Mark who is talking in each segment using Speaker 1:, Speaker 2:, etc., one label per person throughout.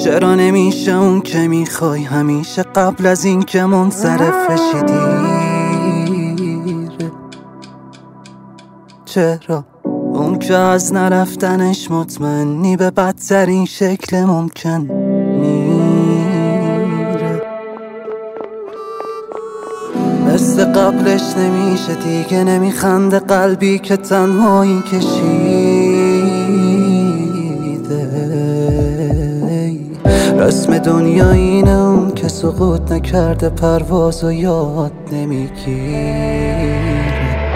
Speaker 1: چرا نمیشه اون که میخوای همیشه قبل از این که منصرف دیر؟ چرا اون که از نرفتنش مطمئنی به بدترین شکل ممکن میره؟ مثل قبلش نمیشه دیگه، نمیخنده قلبی که تنهایی کشیده. رسم دنیا اینه اون که سقوط نکرده پرواز و یاد نمیگیره.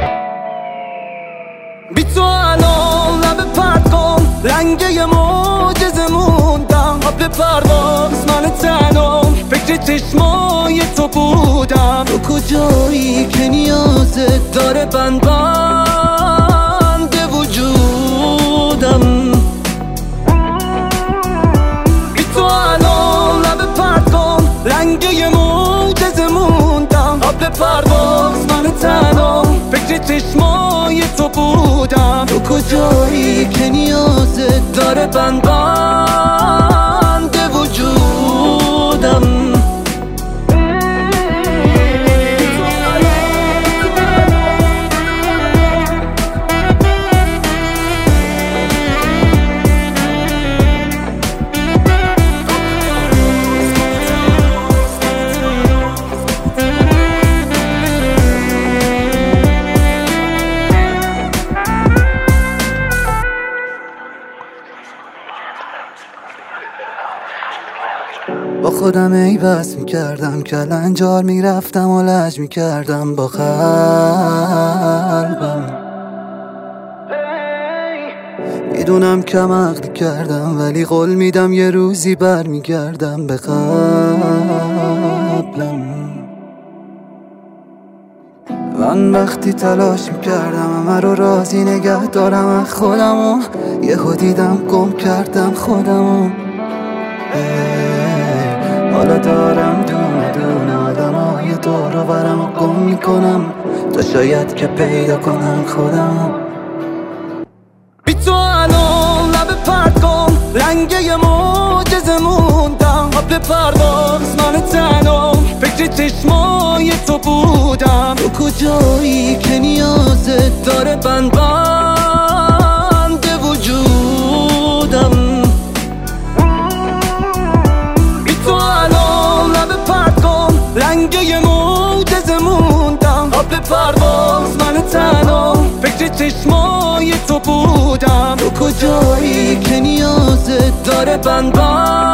Speaker 1: بی تو الان لب پرد کن، رنگه معجزه موندم قبل پرواز. من تنها فکر چشمای تو بودم. تو کجایی که نیازت داره بند وجودم؟ بی تو الان لب پرد کن، رنگه معجزه موندم قبل پرواز. من تنها فکر چشمای تو بودم. تو کجایی که نیازت داره بند وجودم؟ با خودم ای بس میکردم، کلنجار میرفتم و لج میکردم با قلبم. میدونم کم عقلی کردم ولی قول میدم یه روزی برمیگردم به قبلم. من وقتی تلاش میکردم همه رو راضی نگه دارم از خودم و یهو دیدم گم کردم خودم. حالا دارم دونه دونه آدمای دور و برم و گم میکنم تا شاید که پیدا کنم خودم. بی تو الان لب پرد کن، رنگه معجزه موندم قبل پرواز. من تنها فکر چشمای تو بودم. تو کجایی که نیازت داره بند وجودم؟ رنگه معجزه موندم قبل پرواز. من تنها فکر چشمای تو بودم. تو کجایی که نیازت داره بند